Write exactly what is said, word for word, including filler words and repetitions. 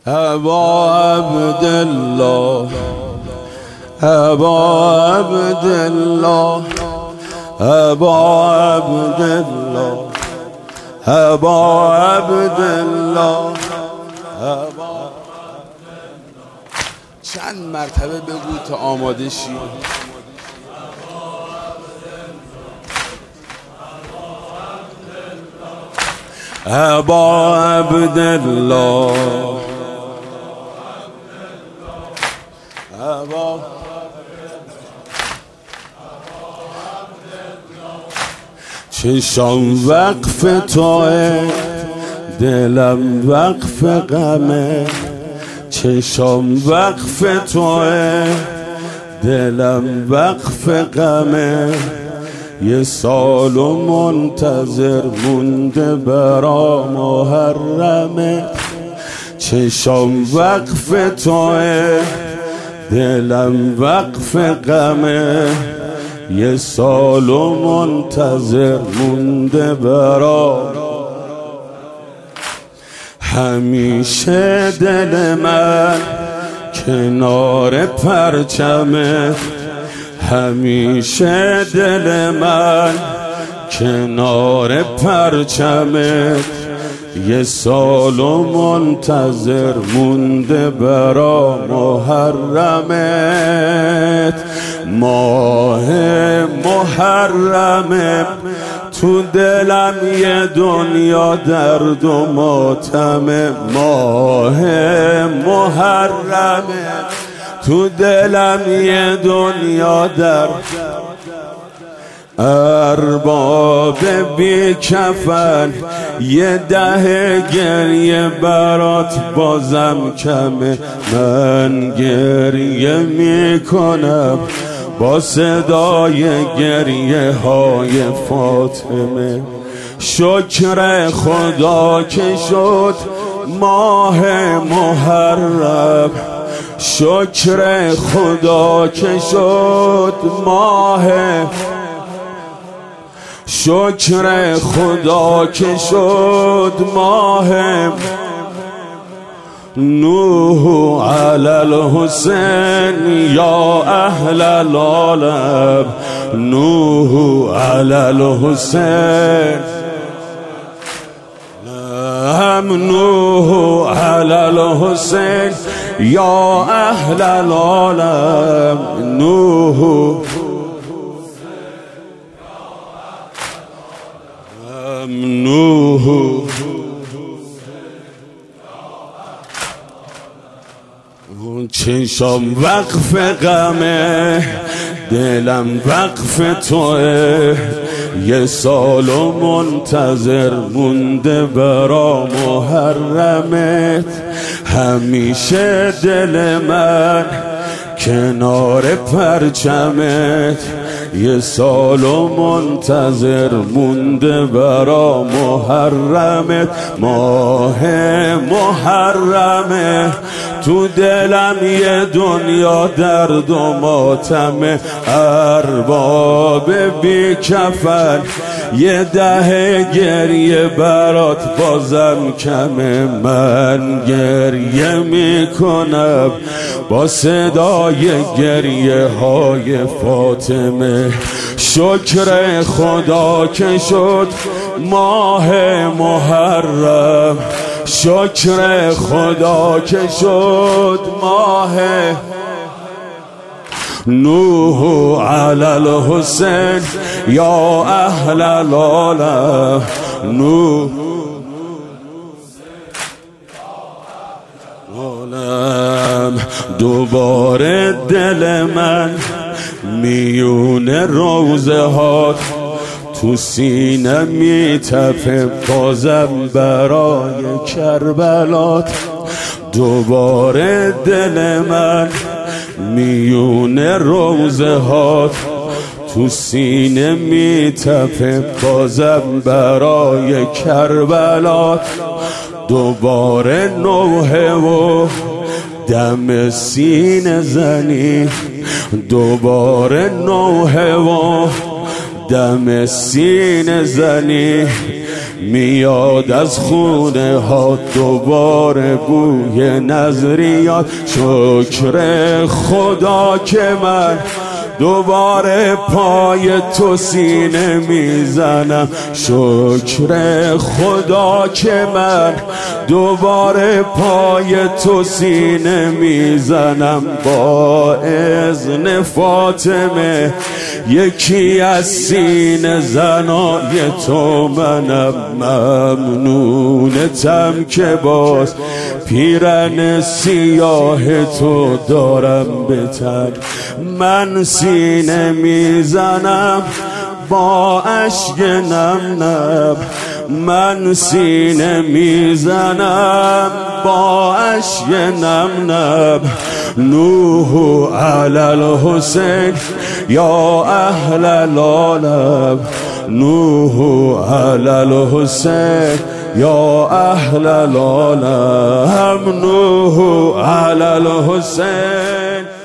ابا عبدالله ابا عبدالله ابا عبدالله ابا عبدالله ابا چند مرتبه بگو تا آماده شی. ابا عبدالله ابا چشام وقف توه، دلم وقف غمه. چشام وقف توه، دلم وقف غمه. یه سال و منتظر مونده برا محرمه. چشام وقف توه، دلم وقف غمه. یه سال و منتظر مونده برا. همیشه دل من کنار پرچمه. همیشه دل من کنار پرچمه. یه سال و منتظر مونده برا محرمت. ماه محرمه، تو دلم یه دنیا درد و ماتمه. ماه محرمه، تو دلم یه دنیا درد. ارباب بی کفن، یه ده گریه برات بازم کمه. من گریه میکنم با صدای گریه های فاطمه. شکر خدا که شد ماه محرم. شکر خدا که شد ماه. شکر خدا که شد ماه. نوح علی الحسین یا اهل العالم. نوح علی الحسین، نوح علی الحسین یا اهل العالم. نوح نوح چشام وقف غمه، دلم وقف توه. یه سال و منتظر مونده برا محرمت. همیشه دل من کنار پرچمت. یه سال و منتظر مونده برا محرمت. ماه محرمه، تو دلم یه دنیا درد و ماتمه. ارباب بی کفن، یه ده گریه برات بازم کمه. من گریه میکنم با صدای گریه های فاطمه. شکر خدا که شد ماه محرم. شکر خدا که شد ماه. نوح علی الحسین یا اهل العالم. نوح دوباره دل من میون روزه هات، تو سینه میتپه بازم برای کربلات. دوباره دل من میون روزه هات، تو سینه میتپه بازم برای کربلات. دوباره نوحه و دم سینه زنی. دوباره نوحه و دم سینه زنی. میاد از خونه ها دوباره بوی نظریات. شکر خدا که من دوباره پای تو سینه میزنم. شکر خدا که من دوباره پای تو سینه میزنم. با اذن فاطمه یکی از سینه زنای تو منم. ممنونتم که باز پیرن سیاه تو دارم به تن. من سینه میزنم با اشک نم نم. من سینه میزنم با اشک نم نم. نوح علی الحسین یا اهل العالم. نوح علی الحسین یا اهل العالم. نوح علی الحسین